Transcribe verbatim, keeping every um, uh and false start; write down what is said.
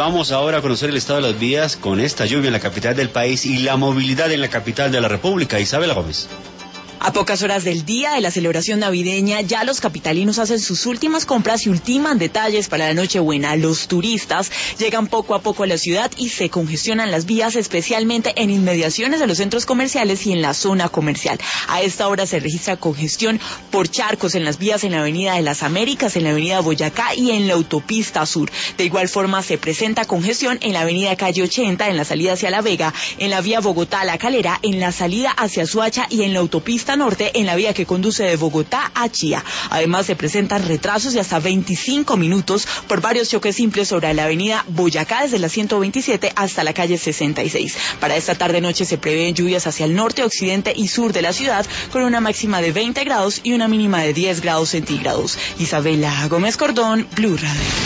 Vamos ahora a conocer el estado de las vías con esta lluvia en la capital del país y la movilidad en la capital de la República. Isabela Gómez. A pocas horas del día de la celebración navideña, ya los capitalinos hacen sus últimas compras y ultiman detalles para la Nochebuena. Los turistas llegan poco a poco a la ciudad y se congestionan las vías, especialmente en inmediaciones de los centros comerciales y en la zona comercial. A esta hora se registra congestión por charcos en las vías en la Avenida de las Américas, en la Avenida Boyacá y en la Autopista Sur. De igual forma se presenta congestión en la Avenida Calle ochenta, en la salida hacia La Vega, en la vía Bogotá-La Calera, en la salida hacia Soacha y en la Autopista Norte, en la vía que conduce de Bogotá a Chía. Además se presentan retrasos de hasta veinticinco minutos por varios choques simples sobre la avenida Boyacá desde la ciento veintisiete hasta la calle sesenta y seis. Para esta tarde-noche se prevén lluvias hacia el norte, occidente y sur de la ciudad con una máxima de veinte grados y una mínima de diez grados centígrados. Isabela Gómez Cordón, Blue Radio.